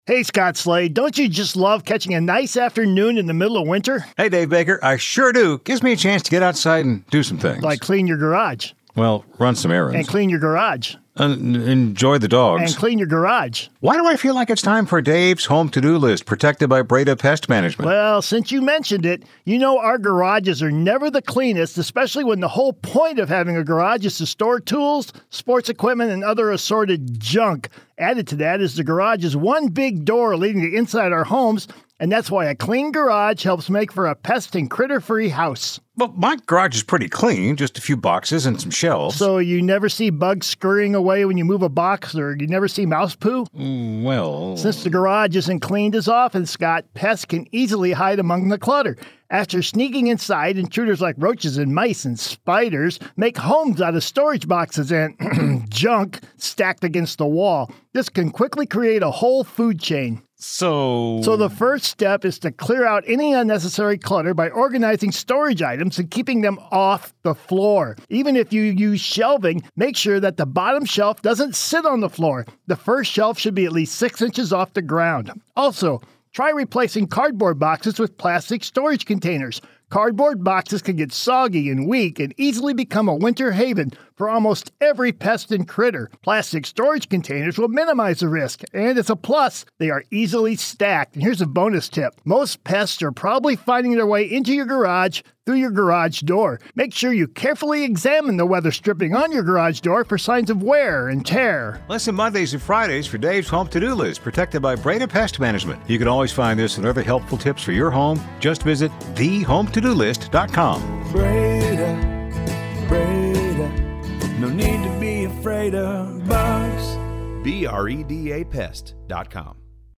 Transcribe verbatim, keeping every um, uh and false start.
Hey, Scott Slade, don't you just love catching a nice afternoon in the middle of winter? Hey, Dave Baker, I sure do. Gives me a chance to get outside and do some things. Like clean your garage. Well, run some errands. And clean your garage. And enjoy the dogs. And clean your garage. Why do I feel like it's time for Dave's home to-do list, protected by Breda Pest Management? Well, since you mentioned it, you know our garages are never the cleanest, especially when the whole point of having a garage is to store tools, sports equipment, and other assorted junk. Added to that is the garage is one big door leading to inside our homes, and that's why a clean garage helps make for a pest and critter-free house. Well, my garage is pretty clean, just a few boxes and some shelves. So you never see bugs scurrying away when you move a box, or you never see mouse poo? Mm, well... Since the garage isn't cleaned as often, Scott, pests can easily hide among the clutter. After sneaking inside, intruders like roaches and mice and spiders make homes out of storage boxes and junk stacked against the wall. This can quickly create a whole food chain. So... So the first step is to clear out any unnecessary clutter by organizing storage items and keeping them off the floor. Even if you use shelving, make sure that the bottom shelf doesn't sit on the floor. The first shelf should be at least six inches off the ground. Also, try replacing cardboard boxes with plastic storage containers. Cardboard boxes can get soggy and weak and easily become a winter haven for almost every pest and critter. Plastic storage containers will minimize the risk, and as a plus, they are easily stacked. And here's a bonus tip. Most pests are probably finding their way into your garage through your garage door. Make sure you carefully examine the weather stripping on your garage door for signs of wear and tear. Listen Mondays and Fridays for Dave's home to-do list, protected by Breda Pest Management. You can always find this and other helpful tips for your home. Just visit the home to do list dot com. Breda, Breda, no need to be afraid of bugs. B R E D A Pest dot com.